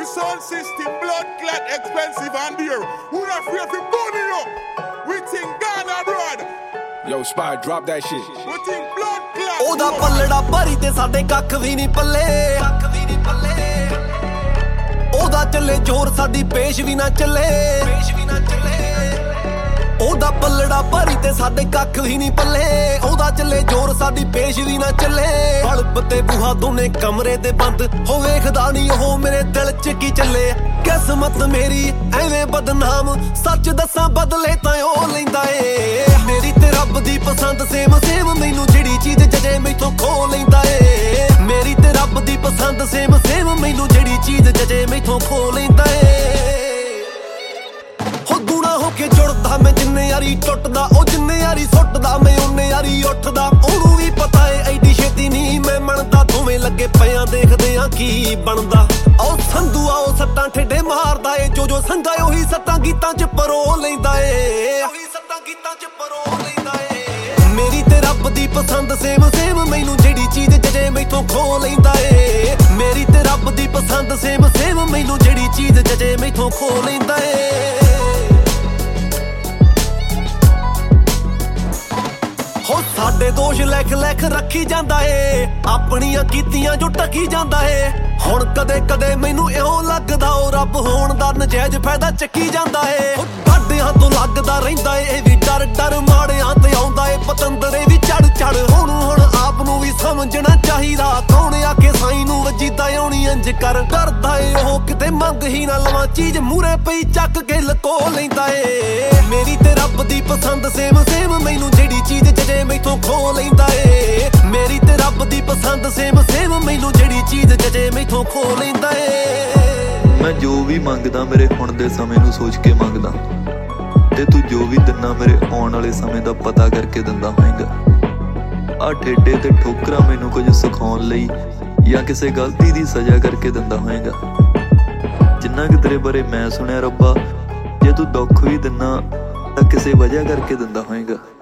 sound system, blood clot, expensive and dear. Who not afraid for money up? We think Ghana abroad. Yo, Spy, drop that shit. We think blood clot. ਉਹਦਾ ਪੱਲੜਾ ਭਰੀ ਤੇ ਸਾਡੇ ਕੱਖ ਵੀ ਨਹੀਂ ਪੱਲੇ ਉਹਦਾ ਚੱਲੇ ਜ਼ੋਰ ਸਾਡੀ ਪੇਸ਼ ਵੀ ਨਾ ਚੱਲੇ ਉਹਦਾ ਪੱਲੜਾ ਭਰੀ ਤੇ ਸਾਡੇ ਕੱਖ ਵੀ ਨਹੀਂ ਪੱਲੇ ਉਹਦਾ ਚੱਲੇ ਜ਼ੋਰ ਸਾਡੀ ਪੇਸ਼ ਵੀ ਨਾ ਚੱਲੇ ਬਲਬ ਤੇ ਬੂਹਾ ਦੋਨੇ ਕਮਰੇ ਦੇ ਬੰਦ ਹੋ ਵੇਖਦਾ ਨਹੀਂ ਉਹ ਮੇਰੇ ਦਿਲ 'ਚ ਕੀ ਚੱਲੇ ਕਿਸਮਤ ਮੇਰੀ ਐਵੇਂ ਬਦਨਾਮ ਸੱਚ ਦੱਸਾਂ ਬਦਲੇ ਤਾਂ ਉਹ ਲੈਂਦਾ ਏ ਮੇਰੀ ਤੇ ਰੱਬ ਦੀ ਪਸੰਦ ਸੇਮ ਮੈਨੂੰ ਜਿਹੜੀ ਚੀਜ਼ ਜਜੇ ਮੈਥੋਂ ਖੋ ਲੈਂਦਾ ਏ ਮੇਰੀ ਤੇ ਰੱਬ ਦੀ ਪਸੰਦ ਸੇਮ ਮੈਨੂੰ ਜਿਹੜੀ ਚੀਜ਼ ਜਜੇ ਮੈਥੋਂ ਖੋ ਲੈਂਦਾ ਏ ਹੋ ਗੁਣਾ ਹੋ ਕੇ ਜੁੜਦਾ ਮੈਂ ਜਿੰਨੇ ਯਾਰੀ ਟੁੱਟਦਾ ਉਹ ਜਿੰਨੇ ਯਾਰੀ ਸੁੱਟਦਾ ਮੈਂ ਉਹਨੇ ਯਾਰੀ ਉੱਠਦਾ ਉਹਨੂੰ ਵੀ ਪਤਾ ਏ ਐਡੀ ਛੇਤੀ ਨਹੀਂ ਮੈਂ ਮੰਨਦਾ ਦੋਵੇਂ ਲੱਗੇ ਪਿਆਂ ਦੇਖਦੇ ਆ ਕੀ ਬਣਦਾ ਉਹ ਸੰਧੂ ਆਓ ਸੱਟਾਂ ਠੇਡੇ ਮਾਰਦਾ ਏ ਜੋ ਸੰਗਾ ਉਹੀ ਸੱਟਾਂ ਗੀਤਾਂ 'ਚ ਪਰੋ ਲੈਂਦਾ ਏ ਉਹੀ ਸੱਟਾਂ ਗੀਤਾਂ 'ਚ ਪਰੋ ਲੈਂਦਾ ਏ ਮੇਰੀ ਤੇ ਰੱਬ ਦੀ ਪਸੰਦ ਸੇਮ ਮੈਨੂੰ ਜਿਹੜੀ ਚੀਜ਼ ਜਜੇ ਮੈਥੋਂ ਖੋ ਲੈਂਦਾ ਏ ਮੇਰੀ ਤੇ ਰੱਬ ਦੀ ਪਸੰਦ ਸੇਮ ਮੈਨੂੰ ਜਿਹੜੀ ਚੀਜ਼ ਜਜੇ ਮੈਥੋਂ ਖੋ ਲੈਂਦਾ ਏ ਹੋ ਸਾਡੇ ਦੋਸ਼ ਲਿਖ ਰੱਖੀ ਜਾਂਦਾ ਏ ਆਪਣੀਆਂ ਕੀਤੀਆਂ ਜੋ ਟਕੀ ਜਾਂਦਾ ਏ ਹੁਣ ਕਦੇ ਮੈਨੂੰ ਇਉਂ ਲੱਗਦਾ ਉਹ ਰੱਬ ਹੋਣ ਦਾ ਨਜਾਇਜ਼ ਫਾਇਦਾ ਚੱਕੀ ਜਾਂਦਾ ਏ ਡਾਡਿਆਂ ਤੋਂ ਲੱਗਦਾ ਰਹਿੰਦਾ ਏ ਇਹ ਵੀ ਡਰ ਮਾੜਿਆਂ ਤੇ ਆਉਂਦਾ ਏ ਪਤੰਦਰੇ ਵੀ ਚੜ ਹੁਣ ਆਪ ਨੂੰ ਵੀ ਸਮਝਣਾ ਚਾਹੀਦਾ ਕੌਣ ਆਕੇ ਸਾਈ ਨੂੰ ਵਜੀਦਾ ਆਉਣੀ ਇੰਜ ਕਰ ਕਰਦਾ ਏ ਉਹ ਕਿਤੇ ਮੰਗ ਹੀ ਨਾ ਲਵਾਂ ਚੀਜ਼ ਮੂਰੇ ਪਈ ਚੱਕ ਕੇ ਲਕੋ ਲੈਂਦਾ ਏ ਮੇਰੀ ਤੇ ਰੱਬ ਦੀ ਪਸੰਦ ਸੇਮ ਮੈਨੂੰ ਜਿਹੜੀ ਚੀਜ਼ ਜਜੇ ਮੈਥੋਂ ਖੋ ਲੈਂਦਾ ਏ ਮੇਰੀ ਤੇ ਰੱਬ ਦੀ ਪਸੰਦ ਸੇਮ ਮੈਨੂੰ ਜਿਹੜੀ ਚੀਜ਼ ਜਜੇ ਮੈਥੋਂ ਖੋ ਲੈਂਦਾ ਏ ਮੈਂ ਜੋ ਵੀ ਮੰਗਦਾ ਮੇਰੇ ਹੁਣ ਦੇ ਸਮੇਂ ਨੂੰ ਸੋਚ ਕੇ ਮੰਗਦਾ ਤੇ ਤੂੰ ਜੋ ਵੀ ਦਿੰਨਾ ਮੇਰੇ ਆਉਣ ਵਾਲੇ ਸਮੇਂ ਦਾ ਪਤਾ ਕਰਕੇ ਦਿੰਦਾ ਹੋਏਗਾ ਆ ਠੇਡੇ ਤੇ ਠੋਕਰਾਂ ਮੈਨੂੰ ਕੁਝ ਸਿਖਾਉਣ ਲਈ ਜਾਂ ਕਿਸੇ ਗਲਤੀ ਦੀ ਸਜ਼ਾ ਕਰਕੇ ਦਿੰਦਾ ਹੋਏਗਾ ਜਿੰਨਾ ਕਿ ਤੇਰੇ ਬਾਰੇ ਮੈਂ ਸੁਣਿਆ ਰੱਬਾ ਜੇ ਤੂੰ ਦੁੱਖ ਵੀ ਦਿੰਨਾ ਤਾਂ ਕਿਸੇ ਵਜ੍ਹਾ ਕਰਕੇ ਦਿੰਦਾ ਹੋਏਗਾ